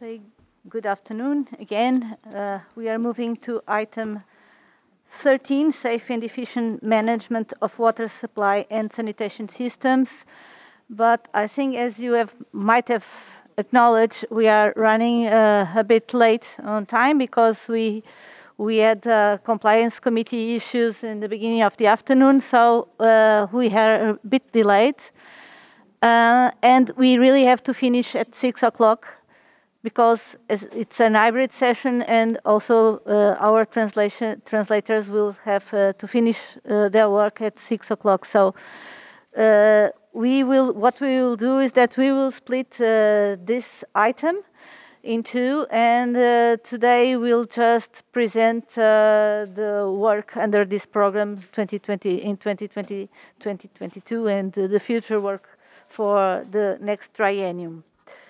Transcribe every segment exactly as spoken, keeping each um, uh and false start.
say good afternoon again. Uh, we are moving to item thirteen, safe and efficient management of water supply and sanitation systems. But I think, as you have might have acknowledged, we are running uh, a bit late on time because we we had uh, compliance committee issues in the beginning of the afternoon, so uh, we are a bit delayed. Uh, and we really have to finish at six o'clock because it's an hybrid session, and also uh, our translation translators will have uh, to finish uh, their work at six o'clock. So uh, we will. What we will do is that we will split uh, this item in two, and uh, today we'll just present uh, the work under this program twenty twenty in twenty twenty twenty twenty-two and uh, the future work for the next triennium.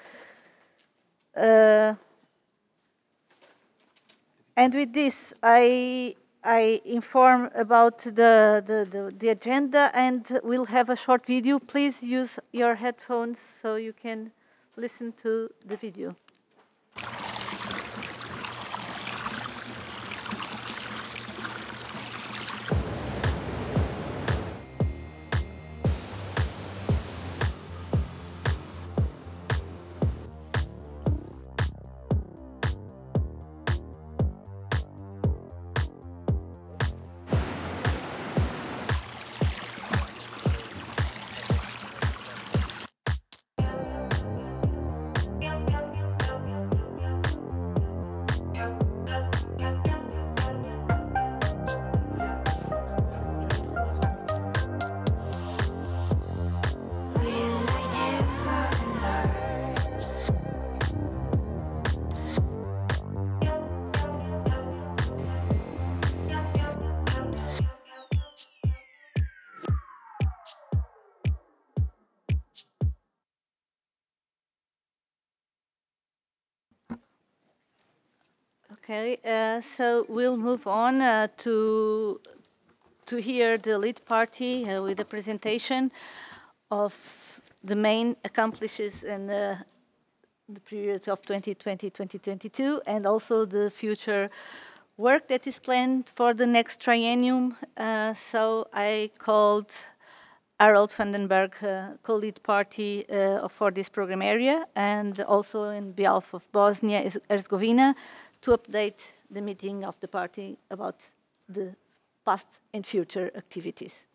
Uh, and with this, I I inform about the, the, the, the agenda, and we'll have a short video. Please use your headphones so you can listen to the video. Okay, uh, so we'll move on uh, to to hear the lead party uh, with a presentation of the main accomplishes in the, the period of twenty twenty to twenty twenty-two, and also the future work that is planned for the next triennium. Uh, so I called Harold van den Berg, uh, co-lead party uh, for this program area, and also in behalf of Bosnia-Herzegovina, to update the meeting of the party about the past and future activities.